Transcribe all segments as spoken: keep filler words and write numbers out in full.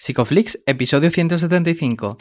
Psicoflix, episodio ciento setenta y cinco.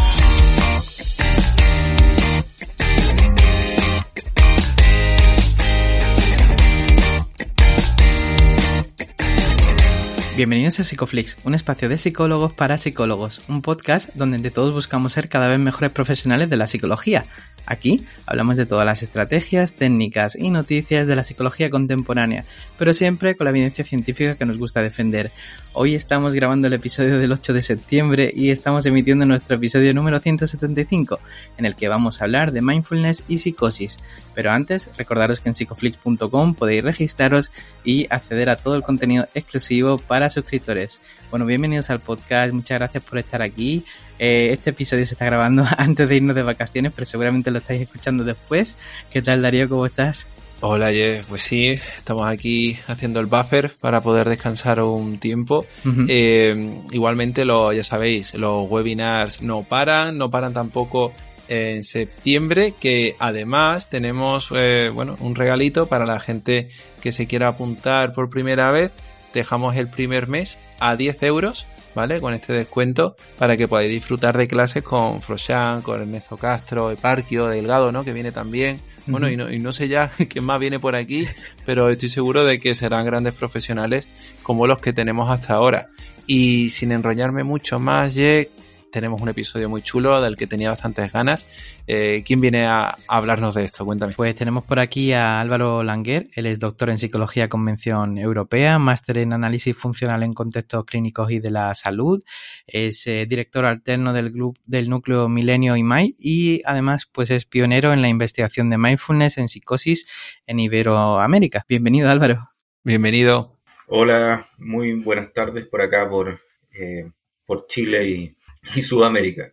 Bienvenidos a Psicoflix, un espacio de psicólogos para psicólogos, un podcast donde entre todos buscamos ser cada vez mejores profesionales de la psicología. Aquí hablamos de todas las estrategias, técnicas y noticias de la psicología contemporánea, pero siempre con la evidencia científica que nos gusta defender. Hoy estamos grabando el episodio del ocho de septiembre y estamos emitiendo nuestro episodio número ciento setenta y cinco, en el que vamos a hablar de mindfulness y psicosis. Pero antes, recordaros que en psicoflix punto com podéis registraros y acceder a todo el contenido exclusivo para suscriptores. Bueno, bienvenidos al podcast, muchas gracias por estar aquí. Eh, este episodio se está grabando antes de irnos de vacaciones, pero seguramente lo estáis escuchando después. ¿Qué tal, Darío? ¿Cómo estás? Hola, Jeff. Pues sí, estamos aquí haciendo el buffer para poder descansar un tiempo. Uh-huh. Eh, igualmente, lo, ya sabéis, los webinars no paran, no paran tampoco en septiembre, que además tenemos eh, bueno, un regalito para la gente que se quiera apuntar por primera vez. Dejamos el primer mes a diez euros, ¿vale? Con este descuento para que podáis disfrutar de clases con Froshan, con Ernesto Castro, Eparquio, Delgado, ¿no? Que viene también. Uh-huh. Bueno, y no, y no sé ya quién más viene por aquí, pero estoy seguro de que serán grandes profesionales como los que tenemos hasta ahora. Y sin enrollarme mucho más, Ye, tenemos un episodio muy chulo del que tenía bastantes ganas. Eh, ¿Quién viene a, a hablarnos de esto? Cuéntame. Pues tenemos por aquí a Álvaro Languer. Él es doctor en Psicología Convención Europea, máster en Análisis Funcional en Contextos Clínicos y de la Salud. Es eh, director alterno del, grupo, del núcleo Milenio I M A I y además pues es pionero en la investigación de mindfulness en psicosis en Iberoamérica. Bienvenido, Álvaro. Bienvenido. Hola, muy buenas tardes por acá, por, eh, por Chile y y Sudamérica.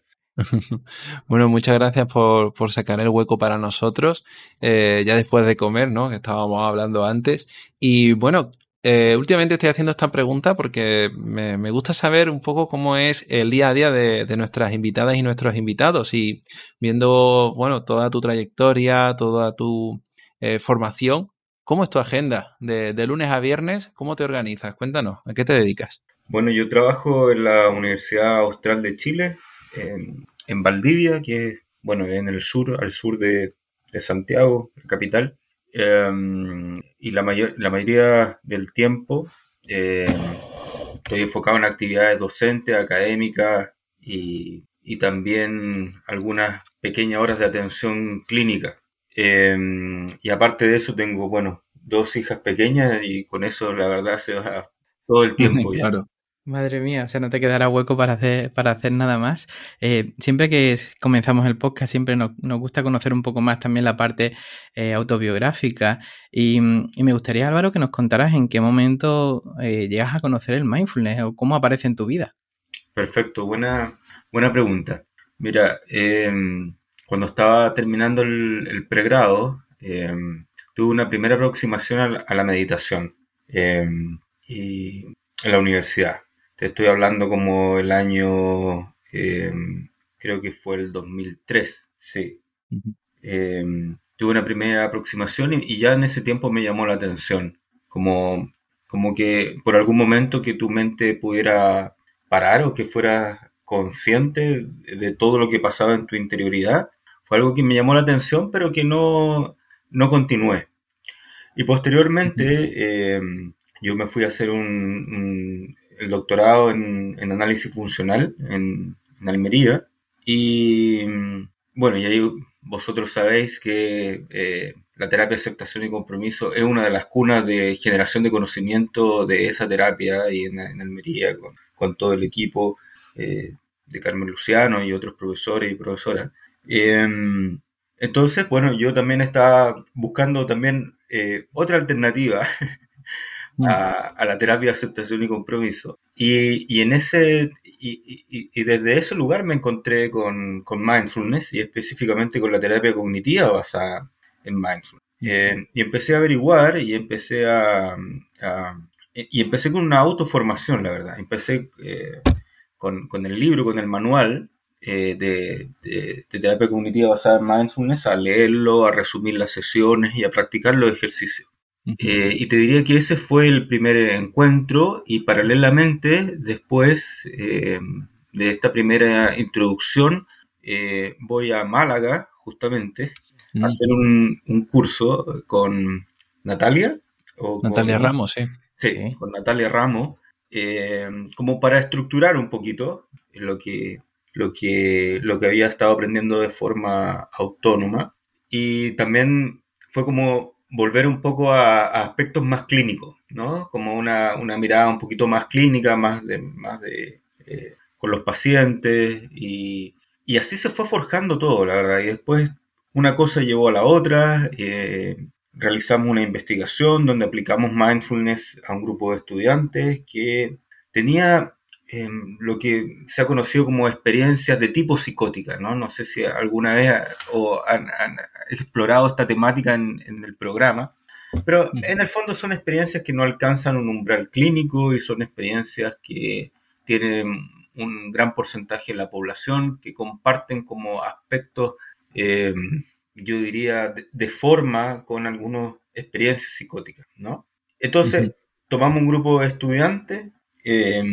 Bueno, muchas gracias por, por sacar el hueco para nosotros, eh, ya después de comer, ¿no? Que estábamos hablando antes. Y bueno, eh, últimamente estoy haciendo esta pregunta porque me, me gusta saber un poco cómo es el día a día de, de nuestras invitadas y nuestros invitados. Y viendo, bueno, toda tu trayectoria, toda tu eh, formación, ¿cómo es tu agenda? De, de lunes a viernes, ¿cómo te organizas? Cuéntanos, ¿a qué te dedicas? Bueno, yo trabajo en la Universidad Austral de Chile, en, en Valdivia, que es, bueno, en el sur, al sur de, de Santiago, la capital. Eh, y la, mayor, la mayoría del tiempo eh, estoy enfocado en actividades docentes, académicas y, y también algunas pequeñas horas de atención clínica. Eh, y aparte de eso tengo, bueno, dos hijas pequeñas y con eso la verdad se va todo el tiempo. Claro. Ya. Madre mía, o sea, no te quedará hueco para hacer, para hacer nada más. Eh, siempre que comenzamos el podcast, siempre nos, nos gusta conocer un poco más también la parte eh, autobiográfica. Y, y me gustaría, Álvaro, que nos contaras en qué momento eh, llegas a conocer el mindfulness o cómo aparece en tu vida. Perfecto, buena, buena pregunta. Mira, eh, cuando estaba terminando el, el pregrado, eh, tuve una primera aproximación a la, a la meditación eh, y en la universidad. Te estoy hablando como el año, eh, creo que fue el dos mil tres, sí. Uh-huh. Eh, tuve una primera aproximación y, y ya en ese tiempo me llamó la atención, como, como que por algún momento que tu mente pudiera parar o que fueras consciente de todo lo que pasaba en tu interioridad. Fue algo que me llamó la atención, pero que no, no continué. Y posteriormente uh-huh. eh, yo me fui a hacer un, un el doctorado en, en análisis funcional en, en Almería y bueno, y ahí vosotros sabéis que eh, la terapia de aceptación y compromiso es una de las cunas de generación de conocimiento de esa terapia y en, en Almería con, con todo el equipo eh, de Carmen Luciano y otros profesores y profesoras. Eh, entonces, bueno, yo también estaba buscando también eh, otra alternativa A, a la terapia de aceptación y compromiso. Y, y en ese y, y, y desde ese lugar me encontré con, con mindfulness y específicamente con la terapia cognitiva basada en mindfulness. Eh, y empecé a averiguar y empecé a, a y empecé con una autoformación, la verdad. Empecé eh, con, con el libro, con el manual eh, de, de, de terapia cognitiva basada en mindfulness, a leerlo, a resumir las sesiones y a practicar los ejercicios. Eh, y te diría que ese fue el primer encuentro y paralelamente después eh, de esta primera introducción eh, voy a Málaga justamente a Mm. hacer un, un curso con Natalia o Natalia con, Ramos, sí. sí, Sí. con Natalia Ramos, eh, como para estructurar un poquito lo que, lo que, lo que había estado aprendiendo de forma autónoma. Y también fue como volver un poco a, a aspectos más clínicos, ¿no? Como una, una mirada un poquito más clínica, más de, más de eh, con los pacientes y, y así se fue forjando todo, la verdad. Y después una cosa llevó a la otra, eh, realizamos una investigación donde aplicamos mindfulness a un grupo de estudiantes que tenía eh, lo que se ha conocido como experiencias de tipo psicótica, ¿no? No sé si alguna vez o han, han explorado esta temática en, en el programa, pero Ujú. en el fondo son experiencias que no alcanzan un umbral clínico y son experiencias que tienen un gran porcentaje de la población que comparten como aspectos, eh, yo diría, de, de forma con algunas experiencias psicóticas, ¿no? Ujú. Entonces, tomamos un grupo de estudiantes eh,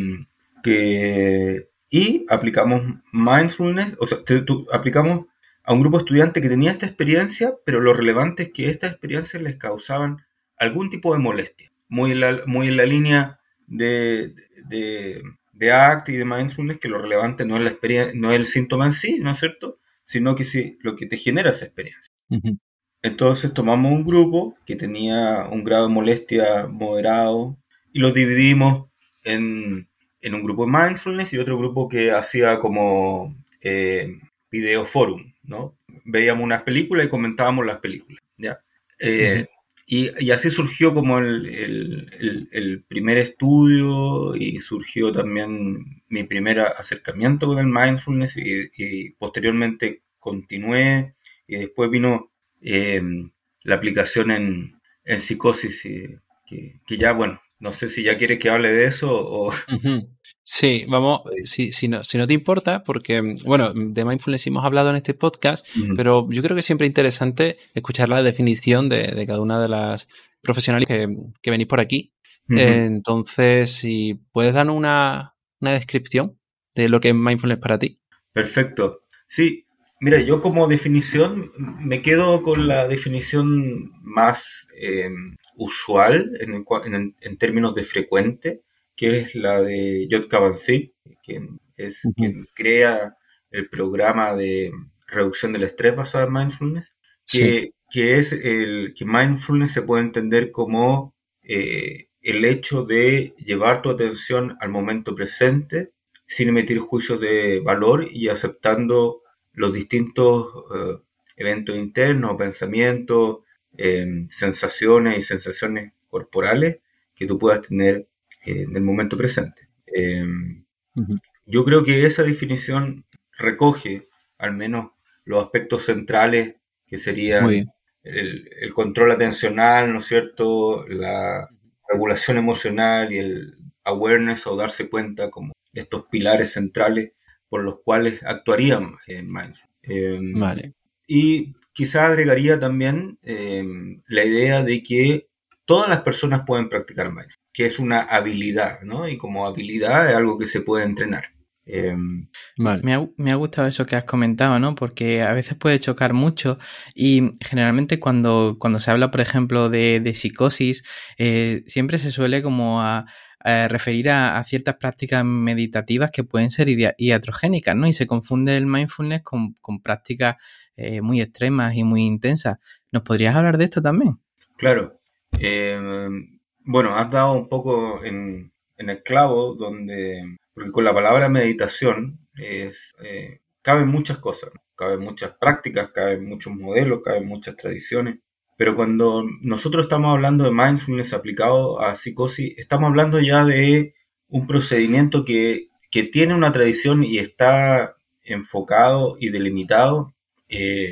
que, y aplicamos mindfulness, o sea, te, tu, aplicamos a un grupo de estudiantes que tenía esta experiencia, pero lo relevante es que estas experiencias les causaban algún tipo de molestia, muy en la, muy en la línea de, de, de A C T y de mindfulness, que lo relevante no es, la experiencia, no es el síntoma en sí, ¿no es cierto? Sino que sí, lo que te genera esa experiencia. Ujú. Entonces tomamos un grupo que tenía un grado de molestia moderado y los dividimos en, en un grupo de mindfulness y otro grupo que hacía como eh, video forum, ¿no? Veíamos unas películas y comentábamos las películas, ¿ya? Ujú. Eh, y, y así surgió como el, el, el, el primer estudio y surgió también mi primer acercamiento con el mindfulness y, y posteriormente continué y después vino eh, la aplicación en, en psicosis, y, que, que ya, bueno, no sé si ya quieres que hable de eso o... Ujú. Sí, vamos, si, si, no, si no te importa, porque, bueno, de mindfulness hemos hablado en este podcast, Ujú, pero yo creo que siempre es interesante escuchar la definición de, de cada una de las profesionales que, que venís por aquí. ujú. Entonces, si puedes dar una, una descripción de lo que es mindfulness para ti. Perfecto. Sí, mira, yo como definición me quedo con la definición más eh, usual en, el cua- en- en términos de frecuente, que es la de Jod Kabat-Zinn, quien es Ujú. quien crea el programa de reducción del estrés basado en mindfulness, Sí. que, que es el que mindfulness se puede entender como eh, el hecho de llevar tu atención al momento presente sin emitir juicios de valor y aceptando los distintos eh, eventos internos, pensamientos, eh, sensaciones y sensaciones corporales que tú puedas tener eh, en el momento presente. Eh, Ujú. yo creo que esa definición recoge al menos los aspectos centrales que Muy serían bien. el, el control atencional, ¿no es cierto?, la regulación emocional y el awareness o darse cuenta como estos pilares centrales por los cuales actuarían en mindfulness. Eh, Vale. y quizá agregaría también eh, la idea de que todas las personas pueden practicar mindfulness, que es una habilidad, ¿no? Y como habilidad es algo que se puede entrenar. Eh, Vale. Me ha, me ha gustado eso que has comentado, ¿no? Porque a veces puede chocar mucho y generalmente cuando, cuando se habla, por ejemplo, de, de psicosis, eh, siempre se suele como a, a referir a, a ciertas prácticas meditativas que pueden ser idea- iatrogénicas, ¿no? Y se confunde el mindfulness con, con prácticas eh, muy extremas y muy intensas. ¿Nos podrías hablar de esto también? claro, eh, bueno, has dado un poco en, en el clavo donde, porque con la palabra meditación es, eh, caben muchas cosas, ¿no? Caben muchas prácticas, caben muchos modelos, caben muchas tradiciones. Pero cuando nosotros estamos hablando de mindfulness aplicado a psicosis, estamos hablando ya de un procedimiento que, que tiene una tradición y está enfocado y delimitado eh,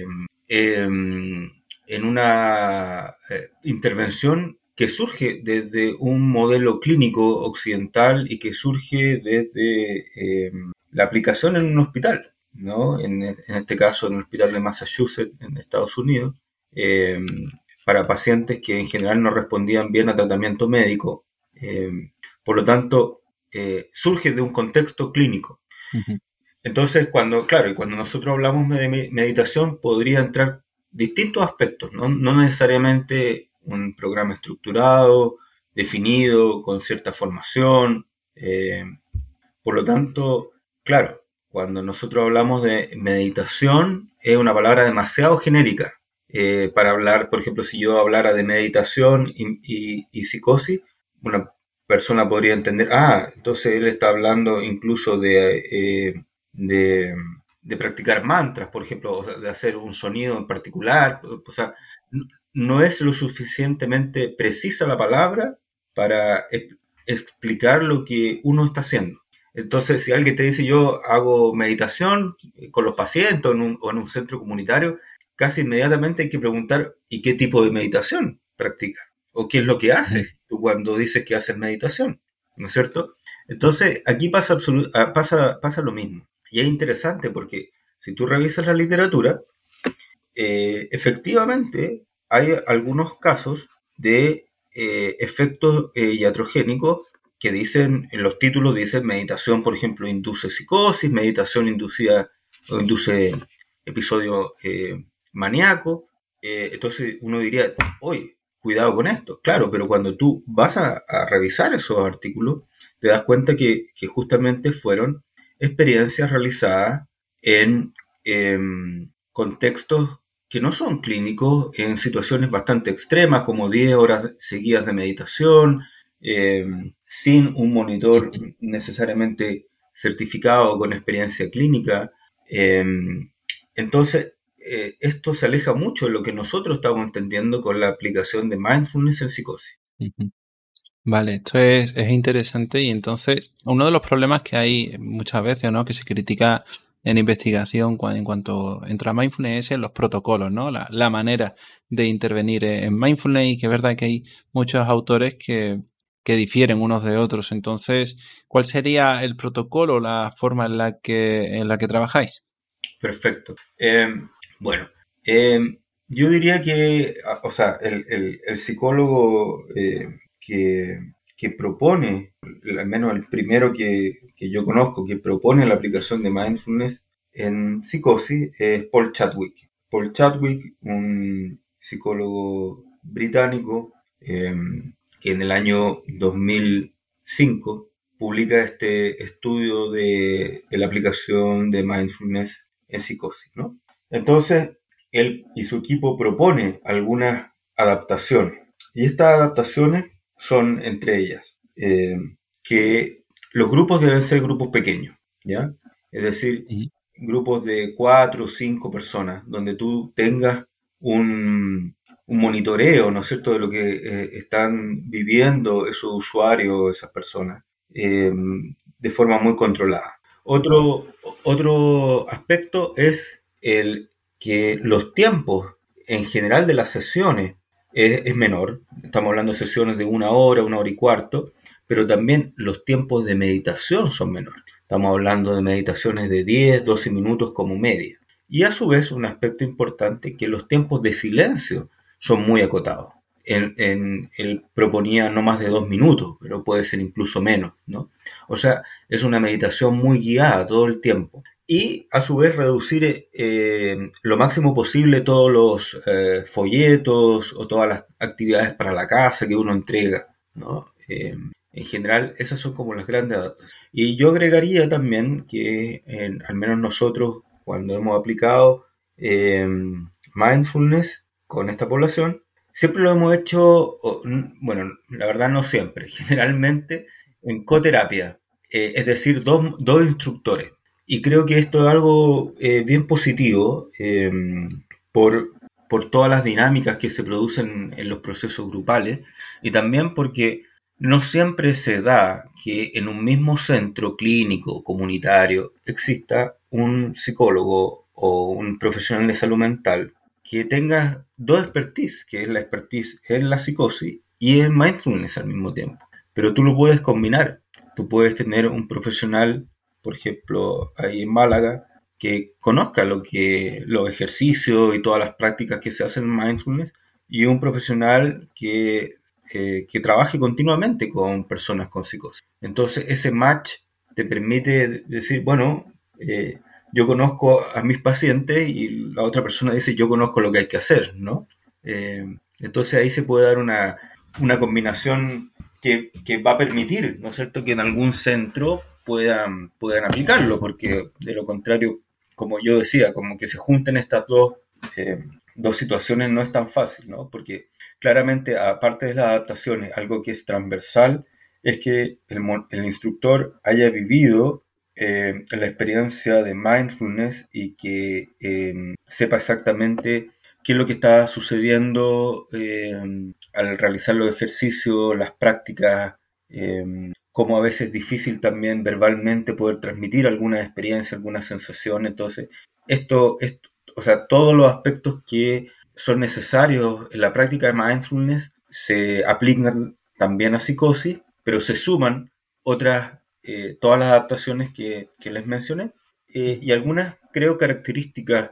em, en una eh, intervención que surge desde un modelo clínico occidental y que surge desde eh, la aplicación en un hospital, ¿no? En, en este caso, en el hospital de Massachusetts, en Estados Unidos. Eh, para pacientes que en general no respondían bien a tratamiento médico. Eh, por lo tanto, eh, surge de un contexto clínico. Uh-huh. Entonces, cuando, claro, y cuando nosotros hablamos de meditación, podría entrar distintos aspectos, ¿no? No necesariamente un programa estructurado, definido, con cierta formación. Eh, por lo tanto, claro, cuando nosotros hablamos de meditación, es una palabra demasiado genérica. Eh, para hablar, por ejemplo, si yo hablara de meditación y, y, y psicosis, una persona podría entender, ah, entonces él está hablando incluso de, eh, de, de practicar mantras, por ejemplo, de hacer un sonido en particular. O sea, no es lo suficientemente precisa la palabra para explicar lo que uno está haciendo. Entonces, si alguien te dice yo hago meditación con los pacientes o en un, o en un centro comunitario, casi inmediatamente hay que preguntar ¿y qué tipo de meditación practica? ¿O qué es lo que haces tú cuando dices que haces meditación? ¿No es cierto? Entonces, aquí pasa, absolut- pasa, pasa lo mismo. Y es interesante porque si tú revisas la literatura, eh, efectivamente hay algunos casos de eh, efectos eh, iatrogénicos que dicen, en los títulos dicen meditación, por ejemplo, induce psicosis, meditación inducida o induce episodio eh, maníaco. Eh, entonces uno diría, oye, cuidado con esto. Claro, pero cuando tú vas a, a revisar esos artículos, te das cuenta que, que justamente fueron experiencias realizadas en eh, contextos que no son clínicos, en situaciones bastante extremas, como diez horas seguidas de meditación, eh, sin un monitor necesariamente certificado con experiencia clínica. Eh, entonces, eh, esto se aleja mucho de lo que nosotros estamos entendiendo con la aplicación de mindfulness en psicosis. Uh-huh. Vale, esto es, es interesante y entonces uno de los problemas que hay muchas veces, ¿no?, que se critica en investigación en cuanto entra mindfulness es los protocolos, ¿no? La, la manera de intervenir en mindfulness, y que es verdad que hay muchos autores que, que difieren unos de otros. Entonces, ¿cuál sería el protocolo, la forma en la que, en la que trabajáis? Perfecto. Eh, bueno, eh, yo diría que, o sea, el, el, el psicólogo eh, que, que propone, al menos el primero que, que yo conozco, que propone la aplicación de mindfulness en psicosis, es Paul Chadwick. Paul Chadwick, un psicólogo británico, eh, que en el año dos mil cinco publica este estudio de, de la aplicación de mindfulness en psicosis, ¿no? Entonces, él y su equipo propone algunas adaptaciones. Y estas adaptaciones son entre ellas eh, que los grupos deben ser grupos pequeños, ¿ya? Es decir, uh-huh. grupos de cuatro o cinco personas, donde tú tengas un, un monitoreo, ¿no es cierto?, de lo que eh, están viviendo esos usuarios, esas personas, eh, de forma muy controlada. Otro, otro aspecto es el que los tiempos en general de las sesiones es, es menor. Estamos hablando de sesiones de una hora, una hora y cuarto, pero también los tiempos de meditación son menores. Estamos hablando de meditaciones de diez, doce minutos como media. Y a su vez, un aspecto importante, que los tiempos de silencio son muy acotados. En, en, él proponía no más de dos minutos, pero puede ser incluso menos, ¿no? O sea, es una meditación muy guiada todo el tiempo. Y a su vez reducir eh, lo máximo posible todos los eh, folletos o todas las actividades para la casa que uno entrega, ¿no? Eh, en general, esas son como las grandes adaptaciones. Y yo agregaría también que, eh, al menos nosotros, cuando hemos aplicado eh, mindfulness con esta población, siempre lo hemos hecho, bueno, la verdad no siempre, generalmente en coterapia, eh, es decir, dos, dos instructores. Y creo que esto es algo eh, bien positivo eh, por, por todas las dinámicas que se producen en los procesos grupales y también porque no siempre se da que en un mismo centro clínico comunitario exista un psicólogo o un profesional de salud mental que tenga dos expertise, que es la expertise en la psicosis y en mindfulness al mismo tiempo. Pero tú lo puedes combinar. Tú puedes tener un profesional, por ejemplo, ahí en Málaga, que conozca lo que los ejercicios y todas las prácticas que se hacen en mindfulness, y un profesional que, eh, que trabaje continuamente con personas con psicosis. Entonces, ese match te permite decir, bueno, eh, yo conozco a mis pacientes y la otra persona dice, yo conozco lo que hay que hacer, ¿no? Eh, entonces ahí se puede dar una, una combinación que, que va a permitir, ¿no es cierto?, que en algún centro puedan, puedan aplicarlo, porque de lo contrario, como yo decía, como que se junten estas dos, eh, dos situaciones no es tan fácil, ¿no? Porque claramente, aparte de las adaptaciones, algo que es transversal es que el, el instructor haya vivido eh, la experiencia de mindfulness y que eh, sepa exactamente qué es lo que está sucediendo eh, al realizar los ejercicios, las prácticas, eh, cómo a veces es difícil también verbalmente poder transmitir alguna experiencia, alguna sensación. Entonces, esto, esto, o sea, todos los aspectos que son necesarios en la práctica de mindfulness se aplican también a psicosis, pero se suman otras, eh, todas las adaptaciones que, que les mencioné, eh, y algunas, creo, características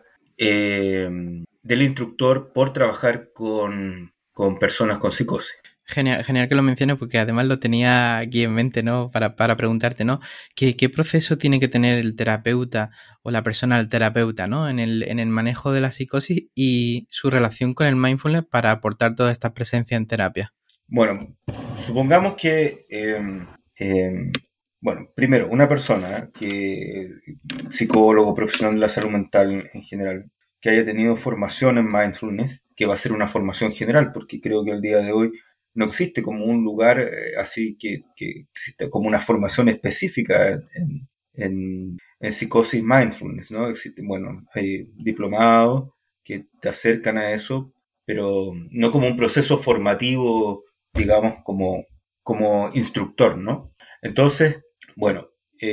eh, del instructor por trabajar con, con personas con psicosis. Genial, genial que lo menciones, porque además lo tenía aquí en mente, ¿no? Para, para preguntarte, ¿no? ¿Qué, ¿Qué proceso tiene que tener el terapeuta o la persona al terapeuta, ¿no? En el, en el manejo de la psicosis y su relación con el mindfulness para aportar toda esta presencia en terapia? Bueno, supongamos que, eh, eh, bueno, primero, una persona que, psicólogo, profesional de la salud mental en general, que haya tenido formación en mindfulness, que va a ser una formación general, porque creo que el día de hoy no existe como un lugar eh, así que, que existe como una formación específica en, en, en psicosis mindfulness, ¿no? Existe, bueno, hay diplomados que te acercan a eso, pero no como un proceso formativo, digamos, como, como instructor, ¿no? Entonces, bueno,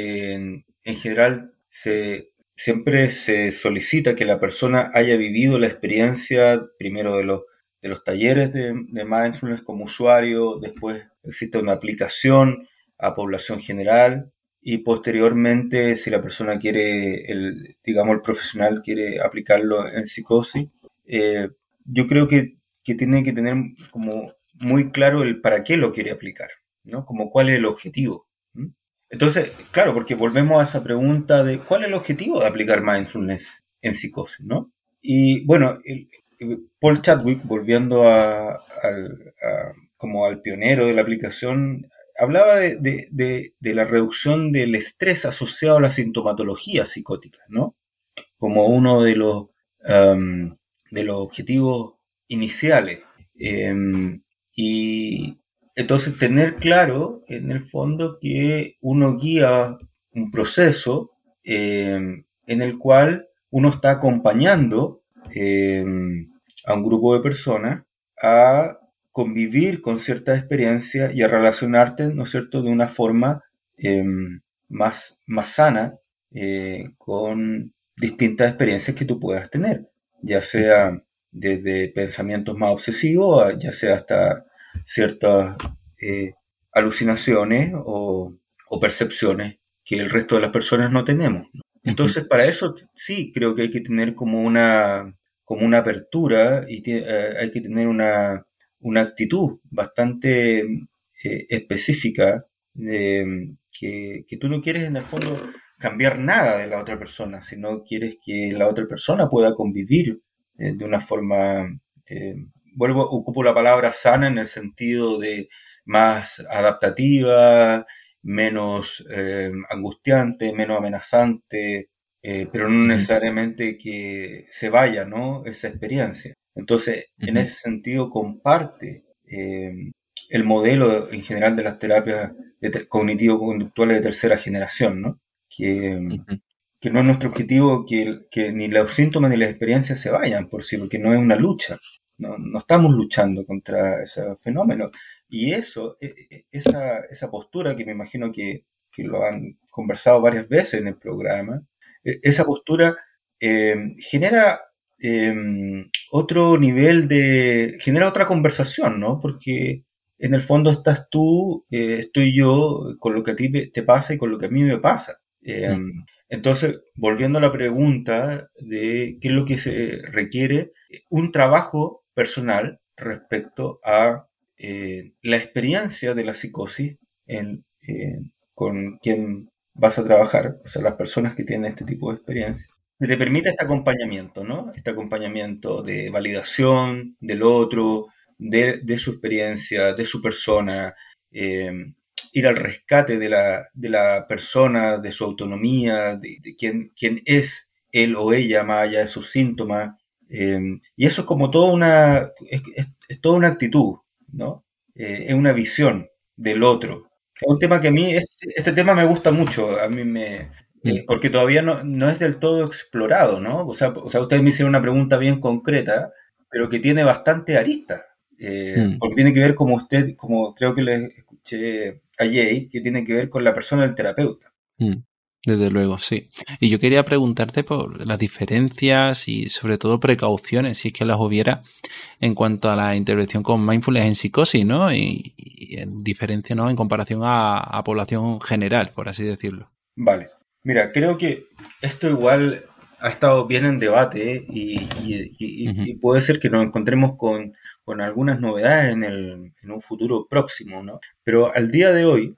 en, en general se, siempre se solicita que la persona haya vivido la experiencia primero de los, de los talleres de, de mindfulness como usuario, después existe una aplicación a población general y posteriormente si la persona quiere, el, digamos el profesional quiere aplicarlo en psicosis, eh, yo creo que, que tiene que tener como muy claro el para qué lo quiere aplicar, ¿no? Como cuál es el objetivo. ¿Mm? Entonces, claro, porque volvemos a esa pregunta de cuál es el objetivo de aplicar mindfulness en psicosis, ¿no? Y bueno, el, el Paul Chadwick, volviendo a, al, a, como al pionero de la aplicación, hablaba de, de, de, de la reducción del estrés asociado a la sintomatología psicótica, ¿no? Como uno de los, um, de los objetivos iniciales. Eh, y entonces tener claro, en el fondo, que uno guía un proceso eh, en el cual uno está acompañando eh, a un grupo de personas a convivir con ciertas experiencias y a relacionarte, ¿no es cierto?, de una forma eh, más, más sana eh, con distintas experiencias que tú puedas tener, ya sea desde pensamientos más obsesivos, ya sea hasta ciertas eh, alucinaciones o, o percepciones que el resto de las personas no tenemos. Entonces, para eso sí creo que hay que tener como una, como una apertura y te, eh, hay que tener una, una actitud bastante eh, específica de, que, que tú no quieres en el fondo cambiar nada de la otra persona, sino quieres que la otra persona pueda convivir eh, de una forma, eh, vuelvo, ocupo la palabra sana en el sentido de más adaptativa, menos eh, angustiante, menos amenazante, eh, pero no necesariamente que se vaya, ¿no?, esa experiencia. Entonces, en ese sentido, comparte eh, el modelo en general de las terapias de cognitivo-conductuales de tercera generación, ¿no? Que, que no es nuestro objetivo que, que ni los síntomas ni las experiencias se vayan por sí, porque no es una lucha. No, no estamos luchando contra ese fenómeno. Y eso, esa, esa postura que me imagino que, que lo han conversado varias veces en el programa, esa postura eh, genera eh, otro nivel de, genera otra conversación, ¿no? Porque en el fondo estás tú, eh, estoy yo, con lo que a ti te pasa y con lo que a mí me pasa. Eh, entonces, volviendo a la pregunta de qué es lo que se requiere, un trabajo personal respecto a eh, la experiencia de la psicosis en, eh, con quien vas a trabajar, o sea, las personas que tienen este tipo de experiencia, que te permite este acompañamiento, ¿no? Este acompañamiento de validación del otro, de, de su experiencia, de su persona, eh, ir al rescate de la, de la persona, de su autonomía, de, de quién, quién es él o ella, más allá de sus síntomas. Eh, y eso es como toda una, es, es, es toda una actitud, ¿no? Eh, es una visión del otro. Es un tema que a mí, este, este tema me gusta mucho, a mí me, eh, porque todavía no, no es del todo explorado, ¿no? O sea, o sea, ustedes me hicieron una pregunta bien concreta, pero que tiene bastante aristas, eh, Mm. porque tiene que ver, como usted, como creo que le escuché a Jay, que tiene que ver con la persona del terapeuta. Mm. Desde luego, sí. Y yo quería preguntarte por las diferencias y sobre todo precauciones, si es que las hubiera, en cuanto a la intervención con mindfulness en psicosis, ¿no? Y, y en diferencia, ¿no? En comparación a, a población general, por así decirlo. Vale. Mira, creo que esto igual ha estado bien en debate, ¿eh? y, y, y, Uh-huh. y puede ser que nos encontremos con, con algunas novedades en, el, en un futuro próximo, ¿no? Pero al día de hoy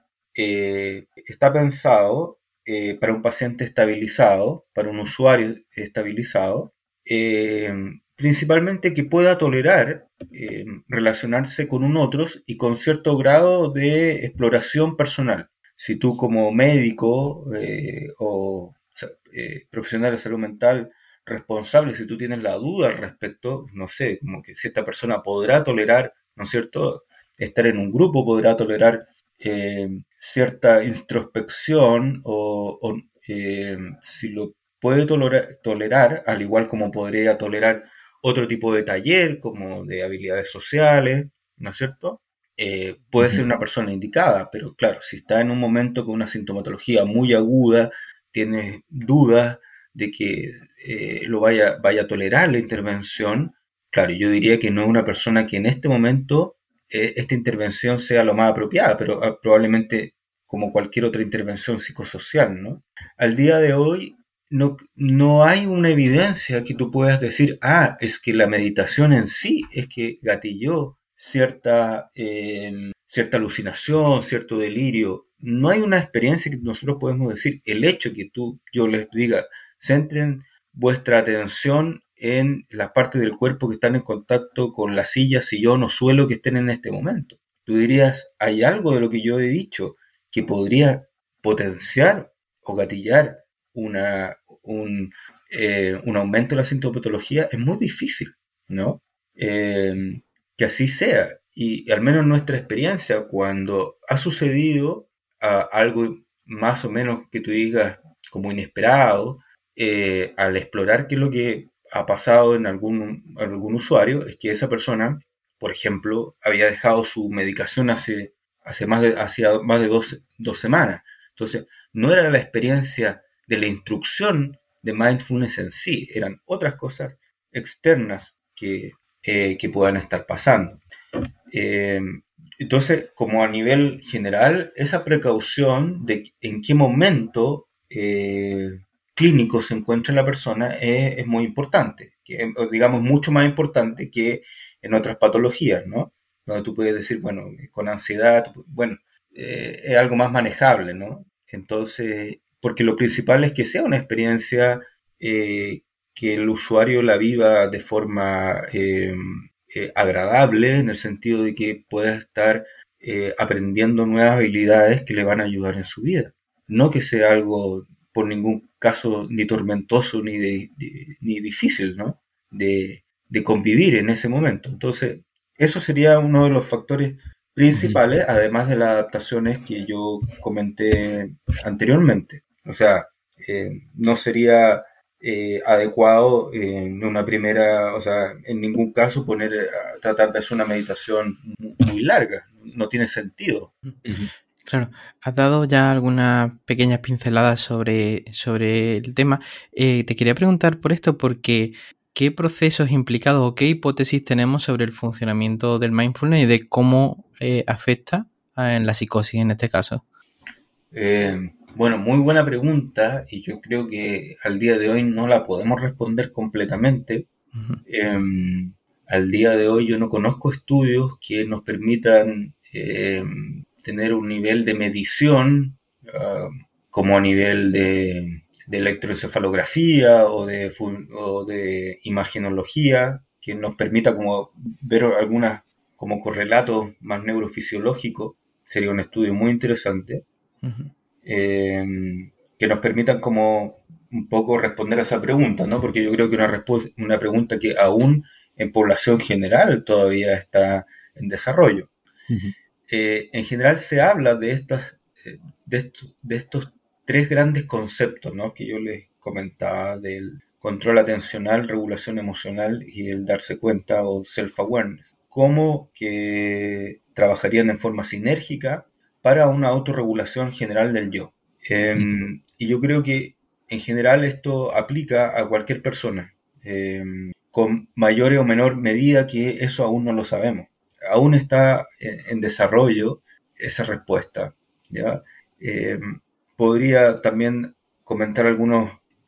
eh, está pensado eh, para un paciente estabilizado, para un usuario estabilizado, eh, principalmente que pueda tolerar eh, relacionarse con un otro y con cierto grado de exploración personal. Si tú como médico eh, o eh, profesional de salud mental responsable, si tú tienes la duda al respecto, no sé, como que si esta persona podrá tolerar, ¿no es cierto?, estar en un grupo, podrá tolerar eh, cierta introspección o, o eh, si lo puede tolerar, tolerar, al igual como podría tolerar otro tipo de taller, como de habilidades sociales, ¿no es cierto? Eh, puede Uh-huh. ser una persona indicada, pero claro, si está en un momento con una sintomatología muy aguda, tiene dudas de que eh, lo vaya, vaya a tolerar la intervención, claro, yo diría que no es una persona que en este momento eh, esta intervención sea lo más apropiada, pero ah, probablemente como cualquier otra intervención psicosocial, ¿no? Al día de hoy no, no hay una evidencia que tú puedas decir, ah, es que la meditación en sí es que gatilló cierta, eh, cierta alucinación, cierto delirio. No hay una experiencia que nosotros podemos decir. El hecho que tú, yo les diga, centren vuestra atención en las partes del cuerpo que están en contacto con la silla, sillón o suelo que estén en este momento. Tú dirías, ¿hay algo de lo que yo he dicho que podría potenciar o gatillar una, un, eh, un aumento de la sintomatología? Es muy difícil, ¿no? Eh, que así sea. Y al menos en nuestra experiencia, cuando ha sucedido uh, algo más o menos que tú digas como inesperado, eh, al explorar qué es lo que ha pasado en algún, algún usuario, es que esa persona, por ejemplo, había dejado su medicación hace, hace más de, hacía más de dos, dos semanas. Entonces, no era la experiencia de la instrucción de mindfulness en sí, eran otras cosas externas que eh, que puedan estar pasando. Eh, entonces, como a nivel general, esa precaución de en qué momento eh, clínico se encuentra la persona es, es muy importante, que, digamos, mucho más importante que en otras patologías, ¿no? Donde tú puedes decir, bueno, con ansiedad, bueno, eh, es algo más manejable, ¿no? Entonces, porque lo principal es que sea una experiencia eh, que el usuario la viva de forma eh, eh, agradable, en el sentido de que pueda estar eh, aprendiendo nuevas habilidades que le van a ayudar en su vida. No que sea algo por ningún caso ni tormentoso ni, de, de, ni difícil, ¿no? De, de convivir en ese momento. Entonces, eso sería uno de los factores principales, uh-huh. además de las adaptaciones que yo comenté anteriormente. O sea, eh, no sería eh, adecuado en una primera, o sea, en ningún caso poner, a tratar de hacer una meditación muy larga, no tiene sentido. Uh-huh. Claro, has dado ya algunas pequeñas pinceladas sobre, sobre el tema. Eh, te quería preguntar por esto porque ¿qué procesos implicados o qué hipótesis tenemos sobre el funcionamiento del mindfulness y de cómo eh, afecta en la psicosis en este caso? Eh, bueno, muy buena pregunta y yo creo que al día de hoy no la podemos responder completamente. Uh-huh. Eh, al día de hoy yo no conozco estudios que nos permitan eh, tener un nivel de medición uh, como a nivel de, de electroencefalografía o de, o de imagenología, que nos permita como ver algunas como correlatos más neurofisiológicos. Sería un estudio muy interesante. Uh-huh. eh, que nos permitan como un poco responder a esa pregunta, ¿no? Porque yo creo que una, respuesta, una pregunta que aún en población general todavía está en desarrollo. Uh-huh. Eh, en general se habla de, estas, de, estos, de estos tres grandes conceptos, ¿no? Que yo les comentaba, del control atencional, regulación emocional y el darse cuenta o self-awareness. Cómo que trabajarían en forma sinérgica para una autorregulación general del yo. Eh, uh-huh. Y yo creo que en general esto aplica a cualquier persona, eh, con mayor o menor medida, que eso aún no lo sabemos. Aún está en, en desarrollo esa respuesta, ¿ya? Eh, podría también comentar algunos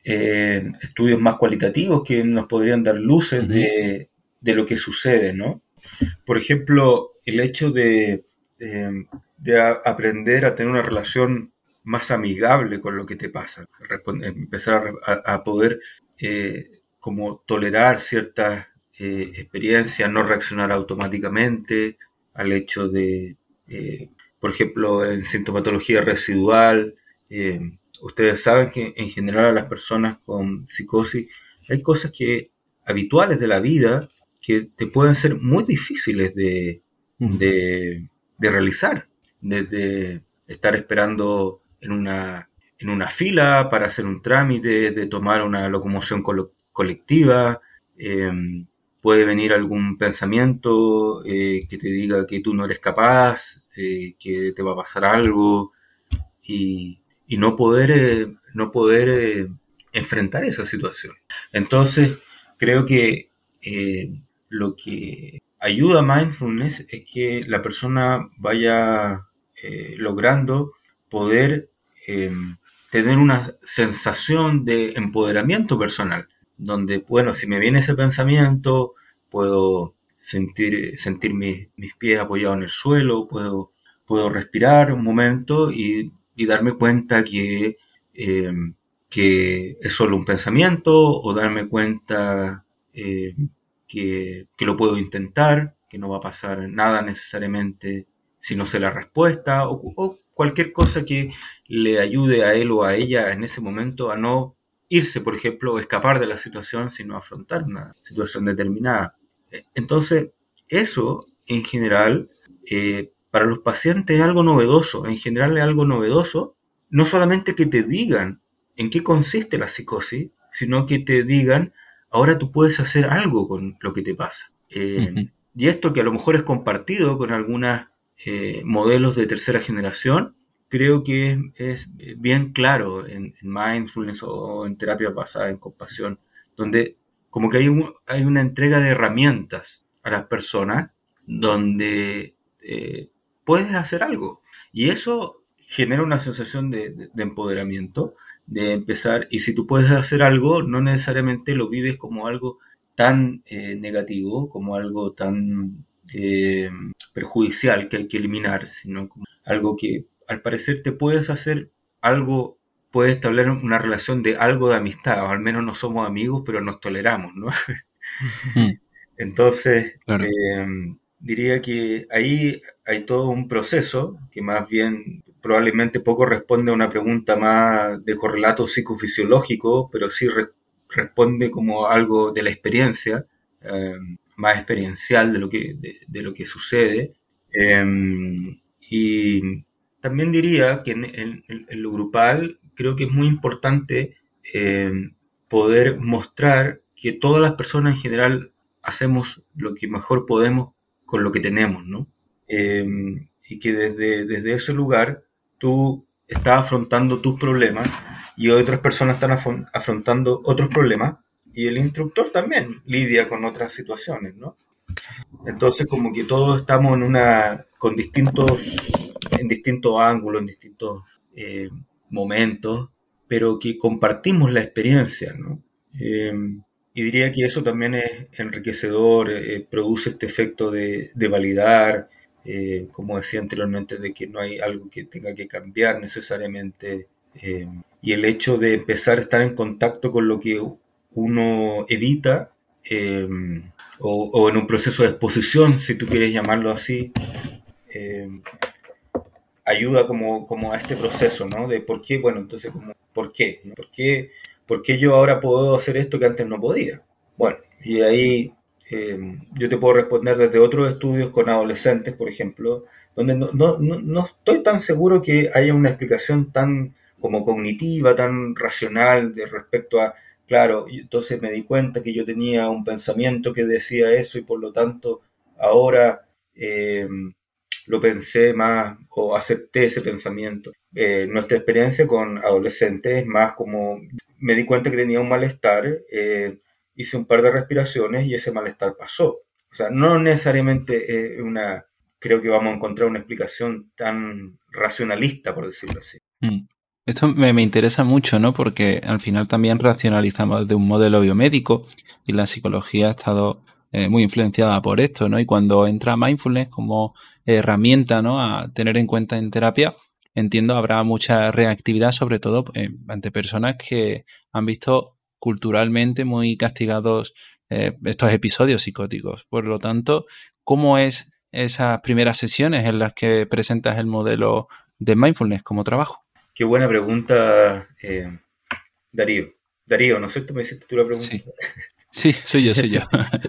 eh, estudios más cualitativos que nos podrían dar luces uh-huh. de, de lo que sucede, ¿no? Por ejemplo, el hecho de, de, de a, aprender a tener una relación más amigable con lo que te pasa, empezar a, a poder eh, como tolerar ciertas eh, experiencias, no reaccionar automáticamente al hecho de, eh, por ejemplo, en sintomatología residual, eh, ustedes saben que en general a las personas con psicosis hay cosas que habituales de la vida que te pueden ser muy difíciles de, uh-huh. de, de realizar, desde estar esperando en una, en una fila para hacer un trámite, de tomar una locomoción colo- colectiva, eh, puede venir algún pensamiento eh, que te diga que tú no eres capaz, eh, que te va a pasar algo, y, y no poder, eh, no poder eh, enfrentar esa situación. Entonces, creo que eh, lo que ayuda a mindfulness es que la persona vaya eh, logrando poder eh, tener una sensación de empoderamiento personal, donde, bueno, si me viene ese pensamiento, puedo sentir, sentir mis, mis pies apoyados en el suelo, puedo, puedo respirar un momento y, y darme cuenta que, eh, que es solo un pensamiento, o darme cuenta eh, que, que lo puedo intentar, que no va a pasar nada necesariamente si no sé la respuesta, o, o cualquier cosa que le ayude a él o a ella en ese momento a no irse, por ejemplo, o escapar de la situación, sino afrontar una situación determinada. Entonces, eso en general, eh, para los pacientes es algo novedoso, en general es algo novedoso, no solamente que te digan en qué consiste la psicosis, sino que te digan, ahora tú puedes hacer algo con lo que te pasa. Eh, uh-huh. Y esto, que a lo mejor es compartido con algunos eh, modelos de tercera generación, creo que es, es bien claro en, en mindfulness o en terapia basada en compasión, donde como que hay, un, hay una entrega de herramientas a las personas donde eh, puedes hacer algo. Y eso genera una sensación de, de, de empoderamiento, de empezar, y si tú puedes hacer algo, no necesariamente lo vives como algo tan eh, negativo, como algo tan eh, perjudicial que hay que eliminar, sino como algo que al parecer te puedes hacer algo, puedes establecer una relación de algo de amistad, o al menos no somos amigos, pero nos toleramos, ¿no? Entonces, claro. eh, diría que ahí hay todo un proceso que más bien probablemente poco responde a una pregunta más de correlato psicofisiológico, pero sí re- responde como algo de la experiencia, eh, más experiencial de lo que, de, de lo que sucede. Eh, y también diría que en, en, en lo grupal creo que es muy importante eh, poder mostrar que todas las personas en general hacemos lo que mejor podemos con lo que tenemos, ¿no? Eh, y que desde, desde ese lugar tú estás afrontando tus problemas y otras personas están afron- afrontando otros problemas, y el instructor también lidia con otras situaciones, ¿no? Entonces, como que todos estamos en una con distintos en distintos ángulos, en distintos eh, momentos, pero que compartimos la experiencia, ¿no? Eh, y diría que eso también es enriquecedor, eh, produce este efecto de, de validar, eh, como decía anteriormente, de que no hay algo que tenga que cambiar necesariamente, eh, y el hecho de empezar a estar en contacto con lo que uno evita, eh, o, o en un proceso de exposición, si tú quieres llamarlo así, eh, ayuda como, como a este proceso, ¿no? De por qué, bueno, entonces, como, ¿por qué? ¿no? ¿Por qué, ¿Por qué yo ahora puedo hacer esto que antes no podía? Bueno, y ahí eh, yo te puedo responder desde otros estudios con adolescentes, por ejemplo, donde no, no, no, no estoy tan seguro que haya una explicación tan como cognitiva, tan racional de respecto a, claro, y entonces me di cuenta que yo tenía un pensamiento que decía eso y por lo tanto ahora eh, lo pensé más o acepté ese pensamiento. Eh, nuestra experiencia con adolescentes es más como me di cuenta que tenía un malestar, eh, hice un par de respiraciones y ese malestar pasó. O sea, no necesariamente eh, una, creo que vamos a encontrar una explicación tan racionalista, por decirlo así. Mm. Esto me, me interesa mucho, ¿no? Porque al final también racionalizamos de un modelo biomédico y la psicología ha estado eh, muy influenciada por esto, ¿no? Y cuando entra mindfulness como herramienta, ¿no? A tener en cuenta en terapia, entiendo habrá mucha reactividad, sobre todo eh, ante personas que han visto culturalmente muy castigados eh, estos episodios psicóticos. Por lo tanto, ¿cómo es esas primeras sesiones en las que presentas el modelo de mindfulness como trabajo? Qué buena pregunta, eh, Darío. Darío, ¿no es cierto? Me hiciste tú la pregunta. Sí, sí, soy yo, soy yo.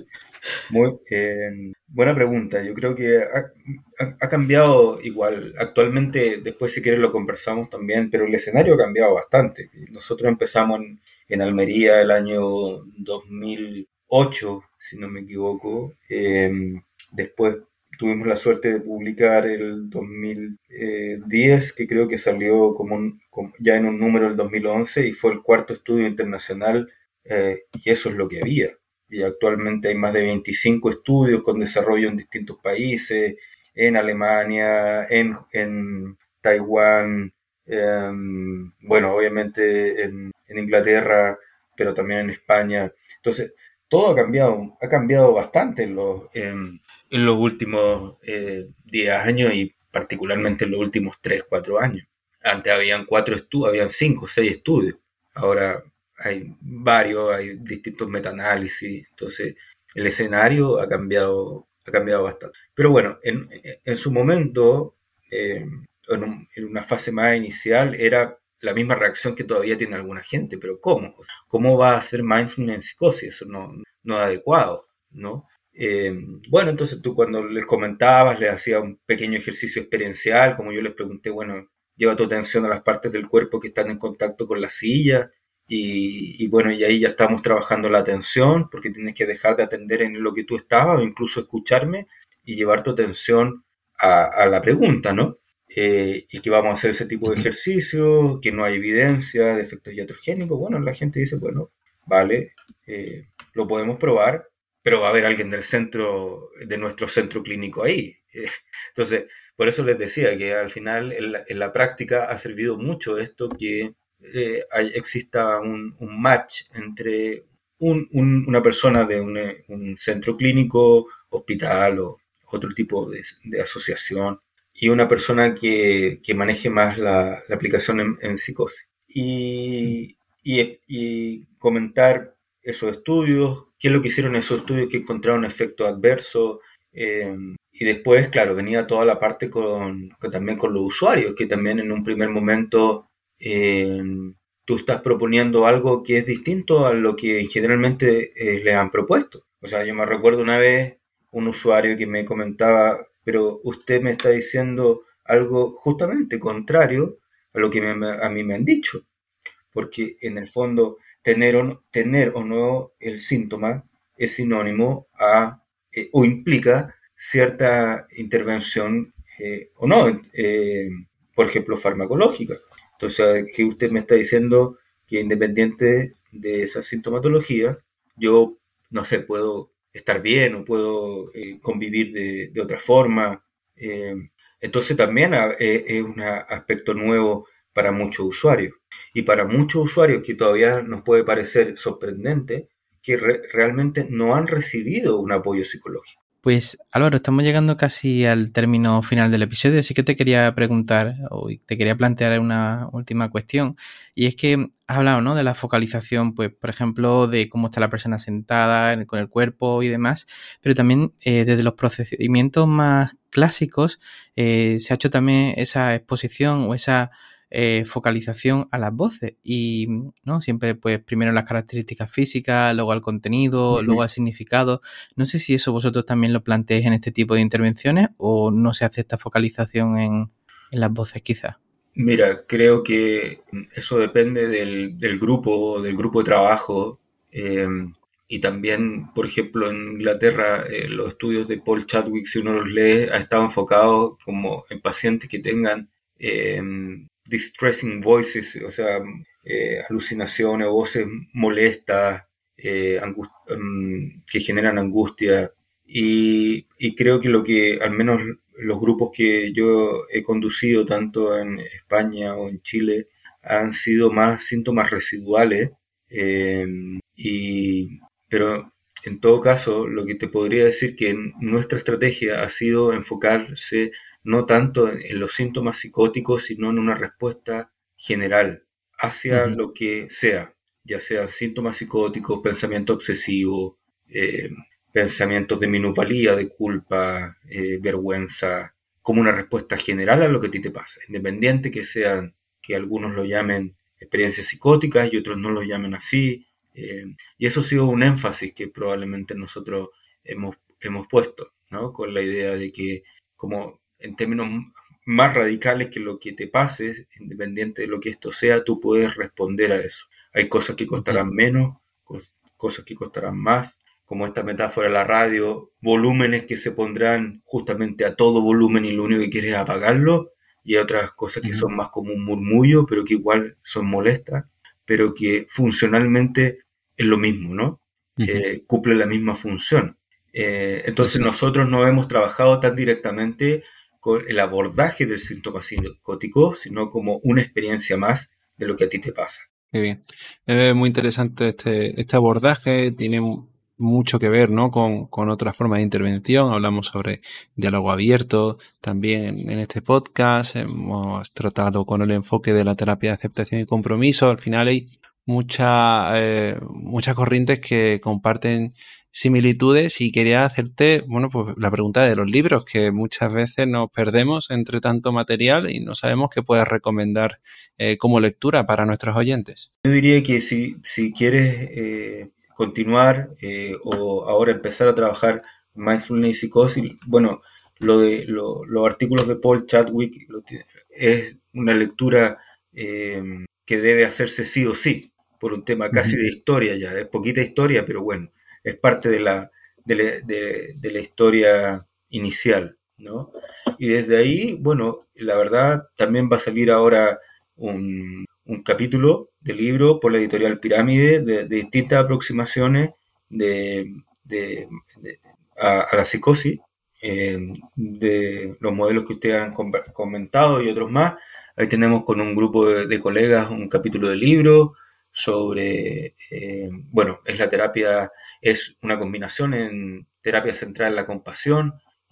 Muy eh, buena pregunta. Yo creo que ha, ha, ha cambiado igual. Actualmente, después si quieres lo conversamos también, pero el escenario ha cambiado bastante. Nosotros empezamos en, en Almería el año dos mil ocho, si no me equivoco. Eh, después tuvimos la suerte de publicar el dos mil diez, que creo que salió como, un, como ya en un número el dos mil once y fue el cuarto estudio internacional, eh, y eso es lo que había. Y actualmente hay más de veinticinco estudios con desarrollo en distintos países, en Alemania, en, en Taiwán, eh, bueno, obviamente en, en, Inglaterra, pero también en España. Entonces, todo ha cambiado, ha cambiado bastante en los, en, en los últimos eh, diez años y particularmente en los últimos tres, cuatro años. Antes habían cuatro estudios, habían cinco, seis estudios. Ahora hay varios, hay distintos metaanálisis, entonces el escenario ha cambiado, ha cambiado bastante. Pero bueno, en, en su momento, eh, en, un, en, una fase más inicial, era la misma reacción que todavía tiene alguna gente, pero ¿cómo? ¿Cómo va a hacer mindfulness en psicosis? Eso no, no es adecuado, ¿no? Eh, bueno, entonces tú cuando les comentabas, les hacías un pequeño ejercicio experiencial, como yo les pregunté, bueno, lleva tu atención a las partes del cuerpo que están en contacto con la silla, y, y bueno, y ahí ya estamos trabajando la atención, porque tienes que dejar de atender en lo que tú estabas, o incluso escucharme, y llevar tu atención a, a la pregunta, ¿no? Eh, y que vamos a hacer ese tipo de ejercicio, que no hay evidencia de efectos iatrogénicos. Bueno, la gente dice, bueno, vale, eh, lo podemos probar, pero va a haber alguien del centro, de nuestro centro clínico ahí. Entonces, por eso les decía que al final en la, en la práctica ha servido mucho esto, que eh, hay, exista un, un match entre un, un, una persona de un, un, centro clínico, hospital o otro tipo de, de asociación, y una persona que, que maneje más la, la aplicación en, en psicosis. Y, y, y comentar esos estudios, qué es lo que hicieron esos estudios que encontraron efecto adverso, eh, y después, claro, venía toda la parte con, con también con los usuarios, que también en un primer momento eh, tú estás proponiendo algo que es distinto a lo que generalmente eh, les han propuesto. O sea, yo me recuerdo una vez un usuario que me comentaba, pero usted me está diciendo algo justamente contrario a lo que me, a mí me han dicho, porque en el fondo tener o no, tener o no el síntoma es sinónimo a, eh, o implica cierta intervención eh, o no, eh, por ejemplo, farmacológica. Entonces, que usted me está diciendo que independiente de esa sintomatología, yo, no sé, puedo estar bien o puedo eh, convivir de, de, otra forma. Eh, entonces también eh, es un aspecto nuevo para muchos usuarios. Y para muchos usuarios que todavía nos puede parecer sorprendente que re- realmente no han recibido un apoyo psicológico. Pues Álvaro, estamos llegando casi al término final del episodio, así que te quería preguntar o te quería plantear una última cuestión, y es que has hablado, ¿no?, de la focalización, pues por ejemplo, de cómo está la persona sentada en- con el cuerpo y demás, pero también eh, desde los procedimientos más clásicos eh, se ha hecho también esa exposición o esa eh, focalización a las voces y, ¿no?, siempre pues primero las características físicas, luego al contenido, luego Ujú. al significado. No sé si eso vosotros también lo planteáis en este tipo de intervenciones o no se hace esta focalización en, en las voces quizás. Mira, creo que eso depende del, del grupo, del grupo de trabajo. eh, y también, por ejemplo, en Inglaterra, eh, los estudios de Paul Chadwick, si uno los lee, ha estado enfocado como en pacientes que tengan eh, distressing voices, o sea, eh, alucinaciones, voces molestas, eh, angust- em, que generan angustia. Y, y creo que lo que, al menos los grupos que yo he conducido, tanto en España o en Chile, han sido más síntomas residuales. eh, y, pero en todo caso, lo que te podría decir que nuestra estrategia ha sido enfocarse no tanto en, en los síntomas psicóticos, sino en una respuesta general hacia Ujú. lo que sea, ya sean síntomas psicóticos, pensamiento obsesivo, eh, pensamientos de minusvalía, de culpa, eh, vergüenza, como una respuesta general a lo que a ti te pasa, independiente que sean, que algunos lo llamen experiencias psicóticas y otros no lo llamen así. eh, y eso ha sido un énfasis que probablemente nosotros hemos, hemos puesto, ¿no? Con la idea de que, como en términos más radicales, que lo que te pase, independiente de lo que esto sea, tú puedes responder a eso. Hay cosas que Ujú. costarán menos, cos- cosas que costarán más, como esta metáfora de la radio, volúmenes que se pondrán justamente a todo volumen y lo único que quieres es apagarlo, y hay otras cosas que Ujú. son más como un murmullo, pero que igual son molestas, pero que funcionalmente es lo mismo, ¿no? Ujú. Eh, cumple la misma función. Eh, Pues entonces sí. nosotros no hemos trabajado tan directamente con el abordaje del síntoma psicótico, sino como una experiencia más de lo que a ti te pasa. Qué bien. Es muy interesante este, este abordaje, tiene mu- mucho que ver, ¿no?, con, con otras formas de intervención. Hablamos sobre diálogo abierto también en este podcast. Hemos tratado con el enfoque de la terapia de aceptación y compromiso. Al final hay mucha, eh, muchas corrientes que comparten similitudes y quería hacerte, bueno, pues la pregunta de los libros, que muchas veces nos perdemos entre tanto material y no sabemos qué puedes recomendar eh, como lectura para nuestros oyentes. Yo diría que si, si quieres eh, continuar eh, o ahora empezar a trabajar mindfulness y psicosis, bueno, lo de lo- los artículos de Paul Chadwick lo tiene- es una lectura eh, que debe hacerse sí o sí, por un tema casi Ujú. de historia ya, es poquita historia, pero bueno, es parte de la, de la, de- de la historia inicial, ¿no? Y desde ahí, bueno, la verdad, también va a salir ahora un, un capítulo de libro por la editorial Pirámide de, de distintas aproximaciones de, de- de- a, a la psicosis, eh, de los modelos que ustedes han com- comentado y otros más. Ahí tenemos con un grupo de, de colegas un capítulo de libro sobre, eh, bueno, es la terapia, es una combinación en terapia central en la compasión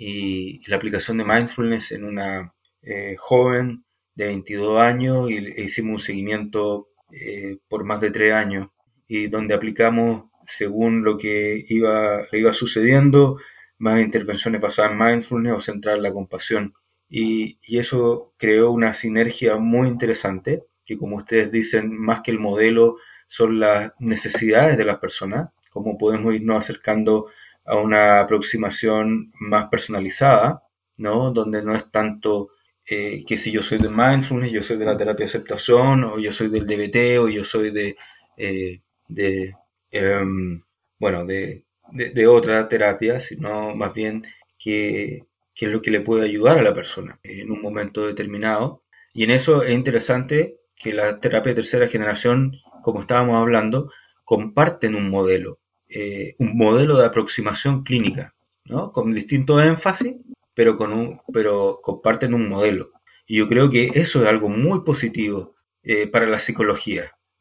y, y la aplicación de mindfulness en una eh, joven de veintidós años y e hicimos un seguimiento eh, por más de tres años y donde aplicamos según lo que iba, le iba sucediendo más intervenciones basadas en mindfulness o centradas en la compasión y, y eso creó una sinergia muy interesante que como ustedes dicen más que el modelo son las necesidades de las personas, cómo podemos irnos acercando a una aproximación más personalizada, ¿no? Donde no es tanto eh, que si yo soy de mindfulness, yo soy de la terapia de aceptación, o yo soy del D B T, o yo soy de, eh, de em, bueno, de, de, de otra terapia, sino más bien que, que es lo que le puede ayudar a la persona en un momento determinado. Y en eso es interesante que la terapia de tercera generación, como estábamos hablando, comparten un modelo, eh, un modelo de aproximación clínica, ¿no? Con distinto énfasis, pero, con un, pero comparten un modelo. Y yo creo que eso es algo muy positivo eh, para la psicología,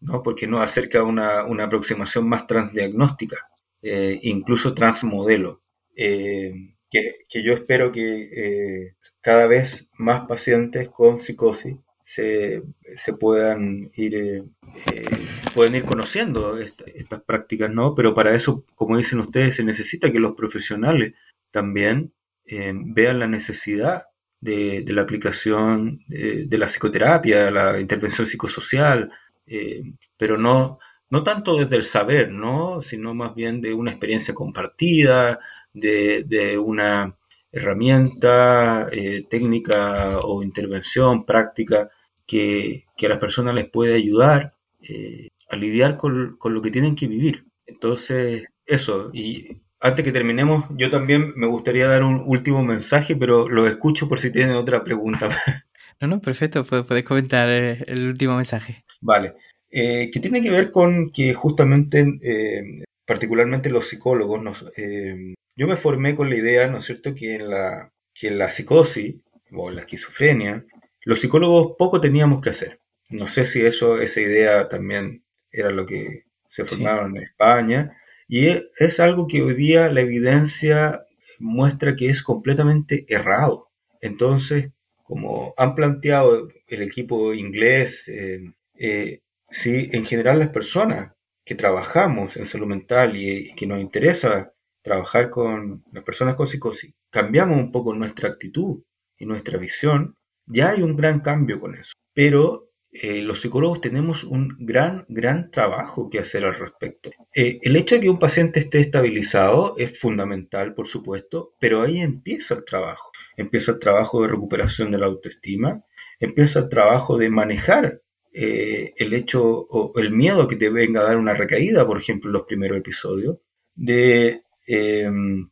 ¿no? Porque nos acerca a una, una aproximación más transdiagnóstica, eh, incluso transmodelo, eh, que, que yo espero que eh, cada vez más pacientes con psicosis se, se puedan ir eh, eh, pueden ir conociendo esta, estas prácticas, ¿no? Pero para eso, como dicen ustedes, se necesita que los profesionales también eh, vean la necesidad de, de la aplicación de, de la psicoterapia, la intervención psicosocial, eh, pero no, no tanto desde el saber, ¿no? Sino más bien de una experiencia compartida, de, de una herramienta, eh, técnica o intervención, práctica, que, que a las personas les puede ayudar eh, a lidiar con, con lo que tienen que vivir. Entonces, eso, y antes que terminemos, yo también me gustaría dar un último mensaje, pero lo escucho por si tienen otra pregunta. No, no, perfecto, puedes comentar el último mensaje. Vale, eh, que tiene que ver con que justamente, eh, particularmente los psicólogos, nos, eh, yo me formé con la idea, ¿no es cierto?, que en la, que en la psicosis o en la esquizofrenia, los psicólogos poco teníamos que hacer. No sé si eso, esa idea también era lo que se formaron sí. en España, y es, es algo que hoy día la evidencia muestra que es completamente errado. Entonces, como han planteado el equipo inglés, eh, eh, sí, en general las personas que trabajamos en salud mental y, y que nos interesa trabajar con las personas con psicosis, cambiamos un poco nuestra actitud y nuestra visión, ya hay un gran cambio con eso. Pero eh, los psicólogos tenemos un gran, gran trabajo que hacer al respecto. Eh, el hecho de que un paciente esté estabilizado es fundamental, por supuesto, pero ahí empieza el trabajo. Empieza el trabajo de recuperación de la autoestima, empieza el trabajo de manejar eh, el hecho o el miedo que te venga a dar una recaída, por ejemplo, en los primeros episodios, de, eh,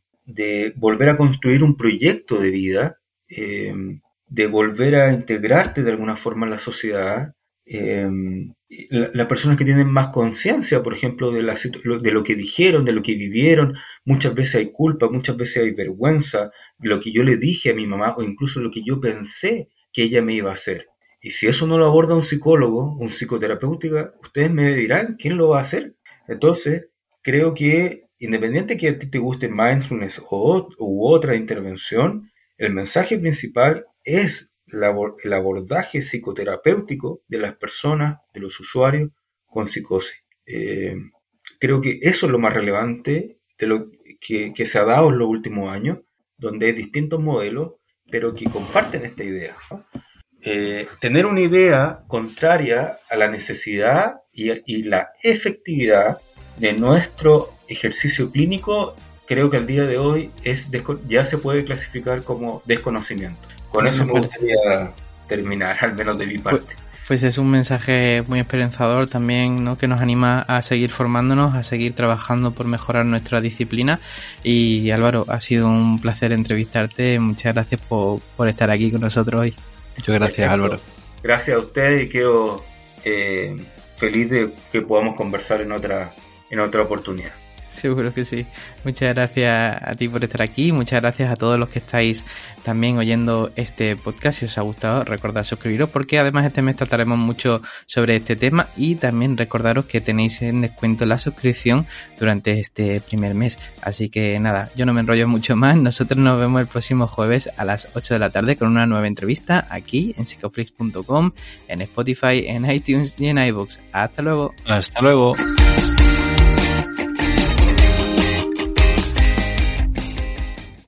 de volver a construir un proyecto de vida, eh, de volver a integrarte de alguna forma en la sociedad. Eh, la, las personas que tienen más conciencia, por ejemplo, de, la, de lo que dijeron, de lo que vivieron, muchas veces hay culpa, muchas veces hay vergüenza, de lo que yo le dije a mi mamá o incluso lo que yo pensé que ella me iba a hacer. Y si eso no lo aborda un psicólogo, un psicoterapeuta, ustedes me dirán quién lo va a hacer. Entonces, creo que independiente que a ti te guste mindfulness o u otra intervención, el mensaje principal es la, el abordaje psicoterapéutico de las personas, de los usuarios con psicosis. Eh, creo que eso es lo más relevante de lo que, que se ha dado en los últimos años, donde hay distintos modelos, pero que comparten esta idea, ¿no? Eh, tener una idea contraria a la necesidad y, y la efectividad de nuestro ejercicio clínico, creo que al día de hoy es ya se puede clasificar como desconocimiento. Con eso me gustaría terminar, al menos de mi parte. Pues, pues es un mensaje muy esperanzador también, ¿no? Que nos anima a seguir formándonos, a seguir trabajando por mejorar nuestra disciplina. Y Álvaro, ha sido un placer entrevistarte. Muchas gracias por, por estar aquí con nosotros hoy. Muchas gracias, Álvaro. Gracias a ustedes y quedo eh, feliz de que podamos conversar en otra, en otra oportunidad. Seguro que sí. Muchas gracias a ti por estar aquí. Muchas gracias a todos los que estáis también oyendo este podcast. Si os ha gustado, recordad suscribiros, porque además este mes trataremos mucho sobre este tema, y también recordaros que tenéis en descuento la suscripción durante este primer mes. Así que nada, yo no me enrollo mucho más. Nosotros nos vemos el próximo jueves a las ocho de la tarde con una nueva entrevista aquí en psicoflix punto com, en Spotify, en iTunes y en iVoox. Hasta luego. Hasta luego.